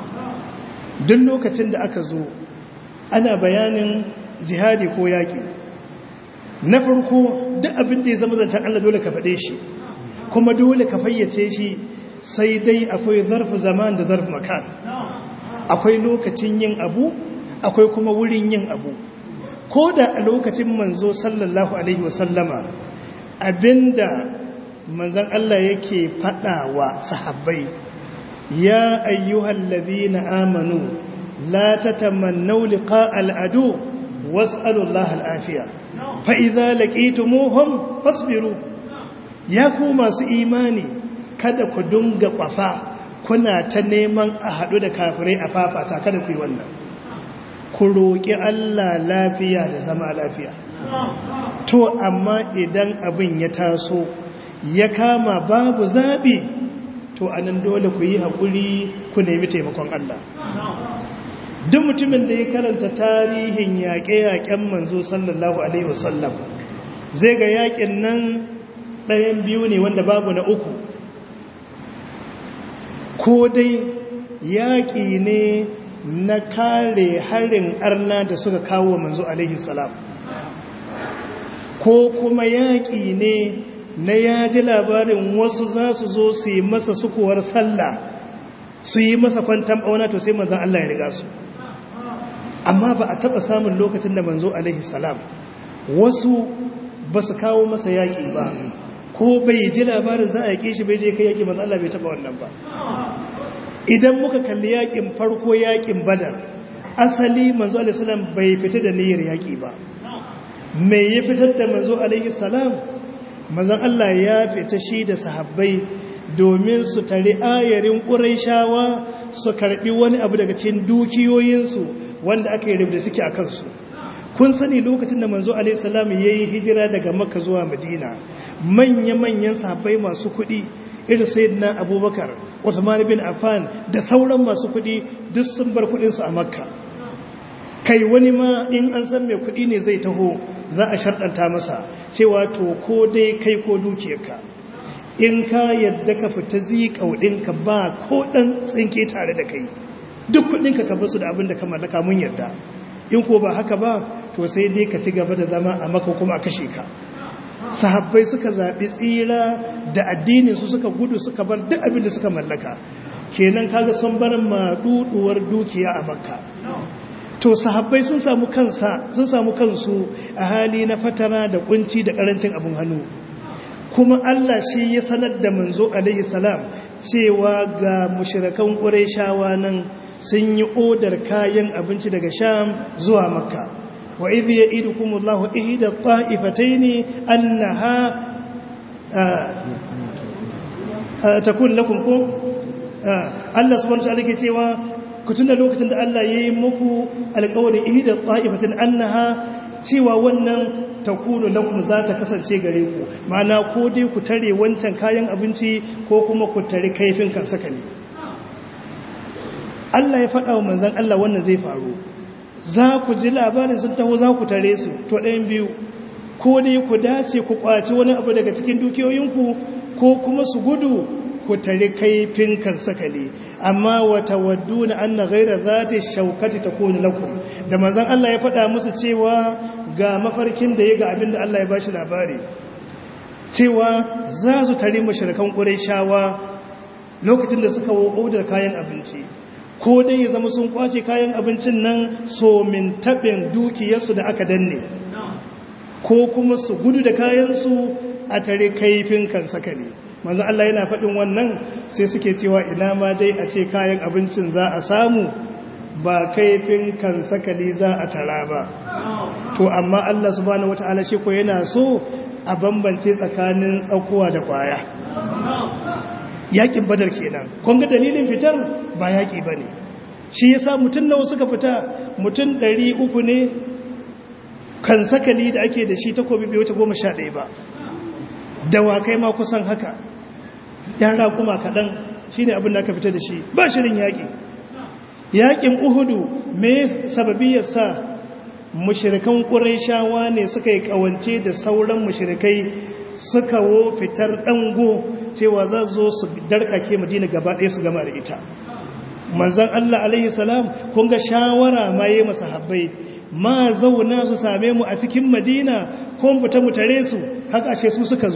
duk lokacin da aka zo ana bayanin jihadi ko yaƙi na farko duk abin da ya zama zancen Allah dole ka faɗe shi kuma dole ka fayyace shi sai dai akwai zarfi zaman da zarfi makan akwai lokacin yin abu akwai kuma wurin yin abu ko da a lokacin manzo sallallahu alaihi wasallama abinda manzon Allah yake faɗawa sahabbai ya ayyuhal ladina amanu la tatamannu liqa'al adu was'alu Allah al'afiya fa idza laqitumuhum fasbiru ya ku masu imani kada ku dunga kwafa kuna ta neman a hadu da kafirai a fafata kada ku yi wannan ku roki Allah lafiya da zama lafiya to amma idan abin ya taso ya kama babu zabi to anan dole ku yi hakuri ku nemi taimakon Allah duk mutumin da ya karanta tarihin yaƙe-yaƙen manzo sallallahu alaihi wasallam zai ga yaƙin nan ɗayan biyu ne wanda babu na uku ko dai yaƙi ne na kare harin arna da suka kawo manzo alaihi salam ko kuma yaƙi ne na yaji labarin wasu za su zo su yi masa sukuwar sallah su yi masa kwantan ɓauna to sai manzon Allah ya riga su amma ba a taba samun lokacin da manzo alaihi salam wasu ba su kawo masa yaƙi ba ko bai ji labarin za a yaƙe shi bai je kai yaƙi manzo Allah bai taba wannan ba idan muka kalli yaƙin farko yaƙin badar asali manzo alaihi salam bai fita da niyyar yaƙi ba me ya fitar da manzo alaihi salam manzon Allah ya fita shi da sahabbai domin su tare ayarin quraishawa su karbi wani abu daga cikin dukiyoyinsu wanda aka yi rubuta suke a kansu kun sani lokacin da manzo alaihi salam yayi hijira daga makka zuwa madina manya-manyan sahabbai masu kuɗi irin sayyidina abubakar Uthman bin Affan da sauran masu kuɗi duk sun bar kuɗinsu a makka kai wani ma in an san mai kuɗi ne zai taho za a sharɗanta masa cewa to ko dai kai ko dukiyarka in ka yadda ka fita zikau ɗinka ba ko ɗan tsinke tare da kai duk kudinka ka basu da abin da ka mallaka mun yarda in ko ba haka ba to sai dai ka ci gaba da zama a maka kuma a kashe ka sahabbai suka zabi tsira da addinin su suka gudu suka bar duk abin da suka mallaka kenan kaga sun bar maduduwar dukiya a makka to sahabbai sun samu kansa sun samu kansu a hali na fatara da kunci da karancin abun hannu kuma Allah shi ya sanar da manzo alaihi salam cewa ga mushrikan quraishawa nan sun yi odar kayan abinci daga sham zuwa makka wa idh ya'idukumullahu ihda ta'ifataini annaha takun lakum kum Allah subhanahu wa ta'ala ke cewa ku tuna lokacin da Allah yayi muku alƙawarin ihda ta'ifatin annaha cewa wannan takunu lakum za ta kasance gare ku ma'ana ko dai ku tare wancan kayan abinci ko kuma ku tare kaifin kan sakali Allah ya faɗa wa manzon Allah wannan zai faru za ku ji labarin sun taho za ku tare su to ɗayan biyu ko dai ku dace ku kwaci wani abu daga cikin dukiyoyinku ko kuma su gudu ku tare kaifin kan sakali amma wata wadduna anna ghayra zati shaukati takunu lakum da manzon Allah ya faɗa musu cewa ga mafarkin da ya ga abin da Allah ya bashi labari cewa za su tare mushrikan Qurayshawa lokacin da suka odar kayan abinci ko dai ya zama sun kwace kayan abincin nan so min tabin dukiyarsu da aka danne ko kuma su gudu da kayansu a tare kaifin kan sakali manzo Allah yana faɗin wannan sai suke cewa ina ma dai a ce kayan abincin za a samu ba kaifin kan sakali za a tara ba to amma Allah subhanahu wataala shi ko yana so a bambance tsakanin tsakuwa da kwaya yakin badar kenan kun ga dalilin fitar ba yaki bane shi yasa mutun nawa suka fita mutun ɗari uku ne kan sakali da ake da shi takobi bai wuce goma sha ɗaya ba dawakai ma kusan haka yan raƙuma kaɗan shi ne abin da aka fita da shi ba shirin yaƙi yaƙin uhudu me sababiyarsa mushirikan ƙurayshawa ne suka yi ƙawance da sauran mushirikai suka wo fitar ɗango cewa za zo su darkake madina gaba ɗaya su gama da ita manzan Allah alaihi salam kun ga shawara ma yi masa habbai ma zauna su same mu a cikin madina ko fita mu tare su haka ce su suka zo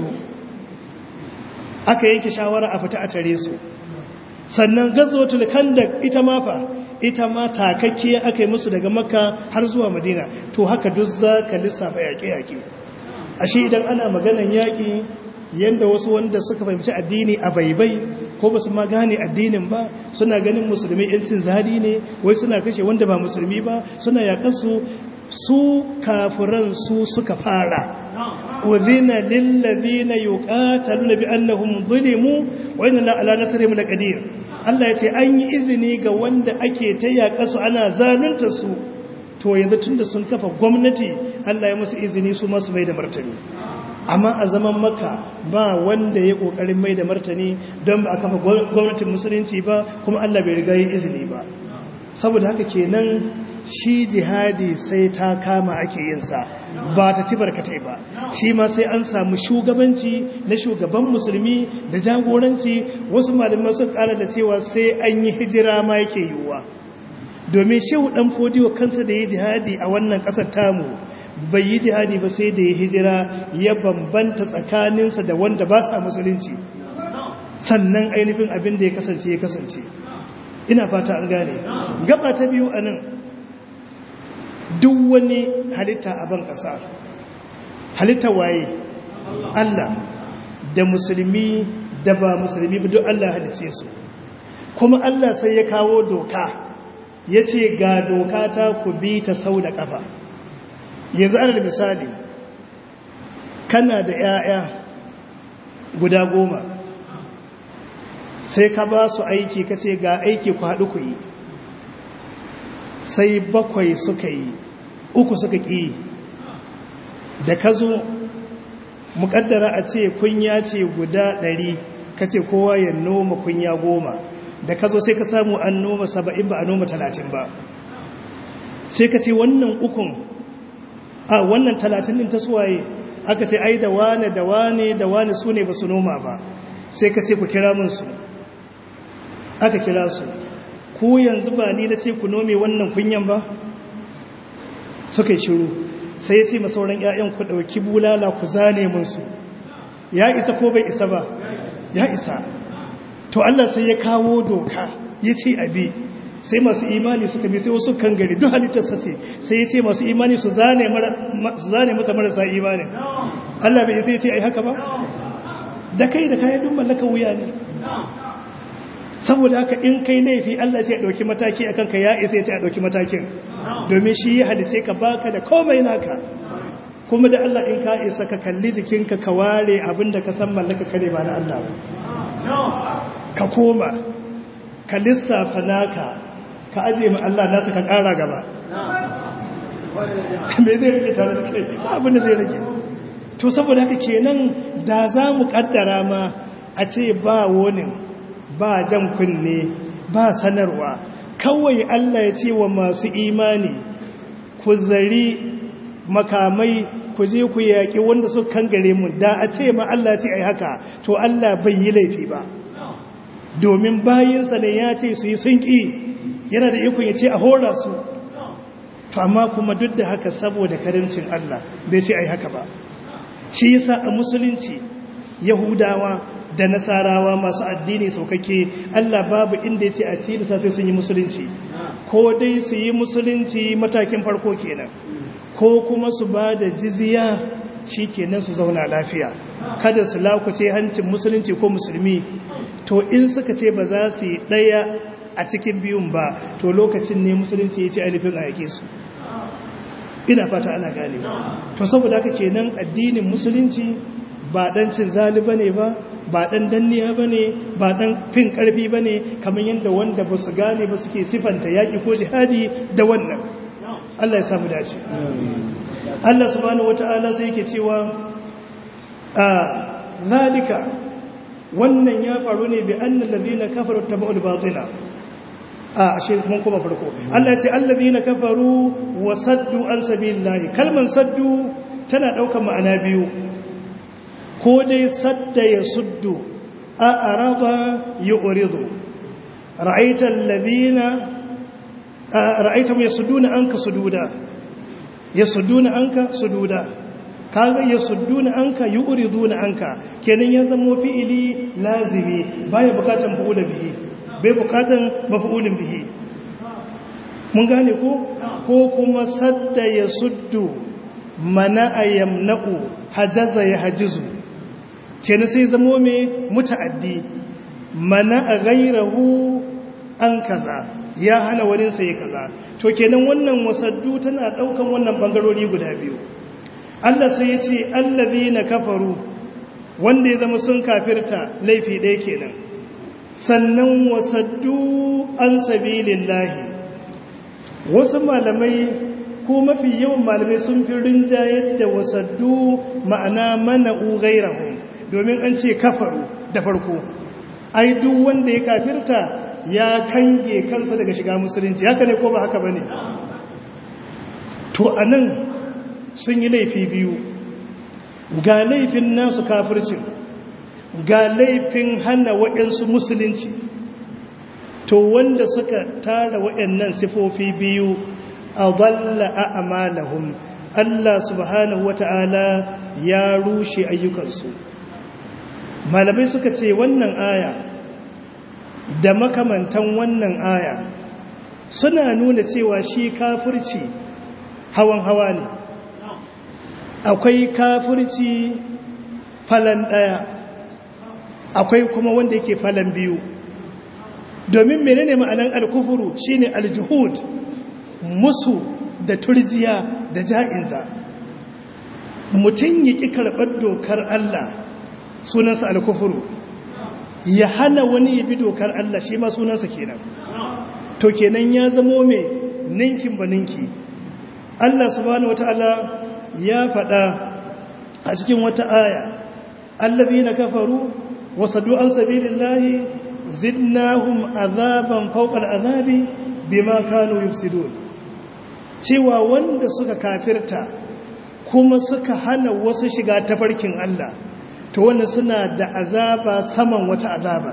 aka yanke shawara a fita a tare su sannan gazwatul khandaq ita ma fa ita ma takakkiya aka yi musu daga makka har zuwa madina to haka duk za ka lissafa yaƙe-yaƙe ashe idan ana maganan yaƙi yanda wasu wanda suka fahimci addini a baibai ko ba su ma gane addinin ba suna ganin musulmi yancin zari ne wai suna kashe wanda ba musulmi ba suna yaƙansu su kafiran su suka fara udhina lil ladina yuqataluna bi annahum zulimu wa inna ala nasrihim laqadir Allah yace an yi izini ga wanda ake ta yaƙa su ana zalunta su to yanzu tunda sun kafa gwamnati Allah ya musu izini su masu mai da martani amma a zaman maka ba wanda ya kokarin mai da martani don ba a kafa gwamnatin musulunci ba kuma Allah bai riga yin izini ba saboda haka kenan shi jihadi sai ta kama ake yin sa ba ta ci barkatai ba shi ma sai an samu shugabanci na shugaban musulmi da jagoranci wasu malamai sun kara da cewa sai an yi hijira ma yake yiwuwa domin shehu dan fodiyo kansa da yi jihadi a wannan kasar tamu bai yi jihadi ba sai da ya hijira ya bambanta tsakaninsa da wanda ba sa musulunci sannan ainihin abin da ya kasance ya kasance ina fata an gane gaba ta biyu a nan duk wani halitta a ban ƙasa halitta waye Allah da musulmi da ba musulmi ba duk Allah halice su kuma Allah sai ya kawo doka ya ce ga doka ta ku bi ta sau da ƙafa yanzu ana da misali kana da 'ya'ya guda goma sai ka ba su aiki ka ce ga aiki ku haɗu ku yi sai bakwai suka yi uku suka ƙi da ka zo muƙaddara a ce kunya ce guda ɗari ka ce kowa ya noma kunya goma da ka zo sai ka samu an noma saba'in ba a noma talatin ba sai ka ce wannan ukun a wannan talatin din ta suwaye aka ce ai da wane da wane da wane su ne ba su noma ba sai ka ce ku kira min su aka kira su ku yanzu ba ni na ce ku nome wannan kunyan ba suka yi shiru sai ya ce masauran 'ya'yan ku ɗauki bulala ku zane min su ya isa ko bai isa ba ya isa to Allah sai ya kawo doka ya ce abi sai masu imani suka bi sai wasu kan gari duk halittarsa ce sai ya ce masu imani su zane masa marasa imani Allah bai sai ya ce ai haka ba da kai da kayan duk mallaka wuya ne saboda haka in kai laifi Allah ce ya dauki mataki akan ka ya isa ya ce a dauki matakin domin shi ya halice ka baka da komai naka kuma da Allah in ka isa ka kalli jikinka ka ware abinda ka san mallaka kare ba na Allah ba ka koma ka lissafa naka ka aje ma Allah nasa ka ƙara gaba me zai rage tare da kai ba abin da zai rage to saboda haka kenan da za mu kaddara ma a ce ba wonin ba jan kunne ba sanarwa kawai Allah ya ce wa masu imani ku zari makamai ku je ku yaƙi wanda su kangare mu da a ce ma Allah ce ai haka to Allah bai yi laifi ba domin bayinsa ne ya ce su yi sun ƙi yana da ikon ya ce a hora su to amma kuma duk da haka saboda karimcin Allah bai ce ai haka ba shi yasa a musulunci yahudawa da nasarawa masu addini saukake Allah babu inda ya ce a tilasta sai sun yi musulunci ko dai su yi musulunci matakin farko kenan ko kuma su ba da jizya shi kenan su zauna lafiya kada su lakuce hancin musulunci ko musulmi to in suka ce ba za su yi ɗaya a cikin biyun ba to lokacin ne musulunci ya ce alifin a yake su ina fata ana gane to saboda haka kenan addinin musulunci ba dan cin zali bane ba ba dan danniya bane ba dan fin karfi bane kamar yadda wanda ba su gane ba suke sifanta yaki ko jihadi da wannan Allah ya samu dace Allah subhanahu wataala sai yake cewa a zalika wannan ya faru ne bi annal ladina kafaru tabu'ul batila a ashe mun kuma farko Allah ya ce alladina kafaru wa saddu an sabilillahi kalman saddu tana daukar ma'ana biyu ko dai sadda ya suddu a arada yu'ridu ra'aita alladina ra'aitahum yasudduna anka sududa yasudduna anka sududa kaga yasudduna anka yu'riduna anka kenan ya zama fi'ili lazimi baya bukatan fa'ula bihi bai bukatan maf'ulin bihi mun gane ko ko kuma sadda yasuddu mana ayamna'u hajaza yahjizu kenan sai zama me muta'addi mana ghairahu an kaza ya hana wani sai kaza to kenan wannan wasaddu tana daukan wannan bangarori guda biyu Allah sai ya ce allazina kafaru wanda ya zama sun kafirta laifi ɗaya kenan sannan wasaddu an sabilillahi wasu malamai ko mafi yawan malamai sun fi rinjayar da wasaddu ma'ana mana'u ghairahum domin an ce kafaru da farko ai duk wanda ya kafirta ya kange kansa daga shiga musulunci haka ne ko ba haka bane to anan sun yi laifi biyu ga laifin nasu kafircin ga laifin hana waɗansu musulunci to wanda suka tara waɗannan sifofi biyu a balla a amalahum Allah subhanahu wata'ala ya rushe ayyukansu malamai suka ce wannan aya da makamantan wannan aya suna nuna cewa shi kafirci hawan hawa ne akwai kafirci falan ɗaya akwai kuma wanda yake falan biyu domin menene ma'anan alkufuru shine aljuhud musu da turjiya da ja'inza mutum yake karɓar dokar Allah sunansa alkufuru ya hana wani ya bi dokar Allah shi ma sunansa kenan to kenan ya zamo mai ninkin ba ninki Allah subhanahu wataala ya faɗa a cikin wata aya allazina kafaru wasaddu an sabilillahi zidnahum azaban fawqa al'azabi bima kanu yufsidun cewa wanda suka kafirta kuma suka hana wasu shiga tafarkin Allah to wannan suna da azaba saman wata azaba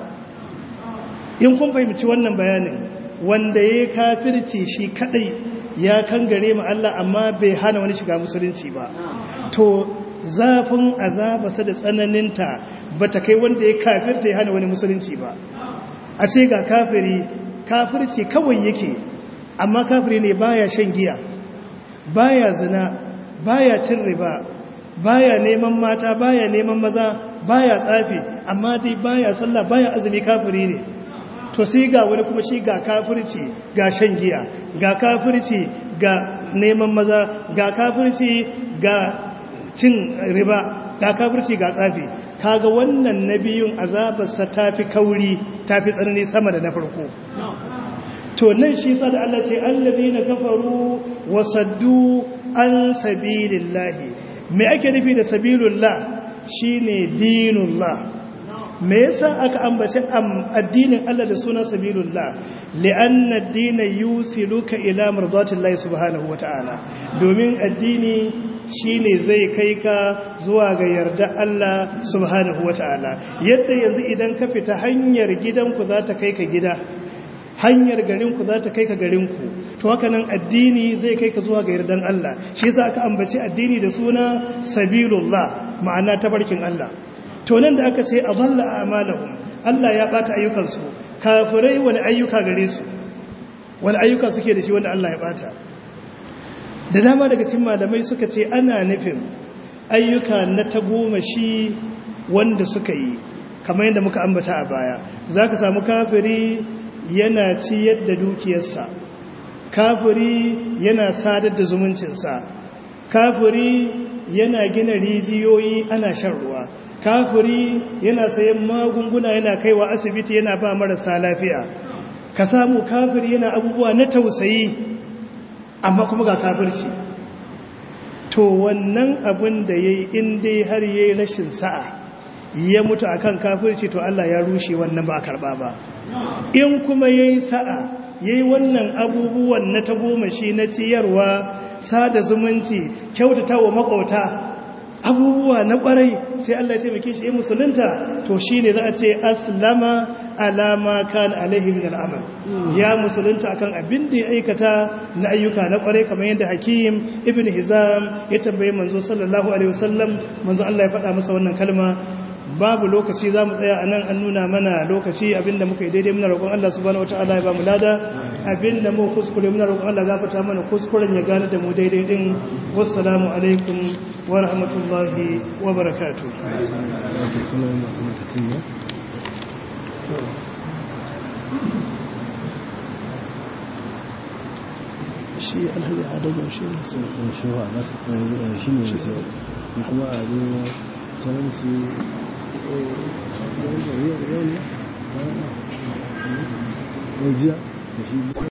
in kun fahimci wannan bayanin wanda ya kafirci shi kadai ya kangare mu Allah amma bai hana wani shiga musulunci ba to zafin azaba sa da tsananinta bata kai wanda ya kafirta ya hana wani musulunci ba a ce ga kafiri kafirci kawai yake amma kafiri ne baya shan giya baya zina baya cin riba baya neman mata baya neman maza baya tsafi amma dai baya sallah baya azumi kafiri ne to sai ga wani kuma shi ga kafirci ga shan giya ga kafirci ga neman maza ga kafirci ga cin riba ga kafirci ga tsafi kaga wannan nabiyun azabarsa tafi kauri tafi tsanani sama da na farko to nan shi sa da Allah ce allazina kafaru wasaddu an sabilillahi me ake nufi da sabilullah shine dinullah me yasa aka ambaci addinin Allah da sunan sabilullah li'anna ad-din yusiluka ila mardatillahi subhanahu wata'ala domin addini shine zai kai ka zuwa ga yarda Allah subhanahu wata'ala yadda yanzu idan ka fita hanyar gidanku za ta kai ka gida hanyar garinku za ta kai ka garinku to haka nan addini zai kai ka zuwa ga yardan Allah shi yasa aka ambaci addini da suna sabilullah ma'ana tabarkin Allah to nan da aka ce adalla a'malahum Allah ya bata ayyukansu kafirai wani ayyuka gare su wani ayyuka suke da shi wanda Allah ya bata da dama daga cikin malamai suka ce ana nufin ayyuka na tagomashi wanda suka yi kamar yadda muka ambata a baya zaka samu kafiri yana ciyar da dukiyarsa kafiri yana sadar da zumuncinsa kafiri yana gina rijiyoyi ana shan ruwa kafiri yana sayan magunguna yana kaiwa asibiti yana ba marasa lafiya ka samu kafiri yana abubuwa na tausayi amma kuma ga kafirci to wannan abin da yayi in dai har yayi rashin sa'a ya mutu akan kafirci to Allah ya rushe wannan ba karba ba in kuma yayi sa'a yayi wannan abubuwan na tagomashi na ciyarwa sada zumunci kyautatawa makauta abubuwa na kwarai sai Allah ya taimake shi ya musulunta to shine za a ce aslama alama kan alaihi min al'amal ya musulunta akan abin da ya aikata na ayyuka na kwarai kamar yadda Hakim ibn Hizam ya tambaye manzo sallallahu alaihi wasallam manzo Allah ya faɗa masa wannan kalma babu lokaci za mu tsaya a nan an nuna mana lokaci abinda muka yi daidai muna roƙon Allah subhanahu wata'ala ya ba mu lada abinda mu kuskure muna roƙon Allah gafarta mana kuskuren ya gane da mu daidai din wassalamu alaikum wa rahmatullahi wa barakatuh shi alhaji adamu shi ne su shi wa nasu shi ne su kuma a ne sanar su wajiya da shi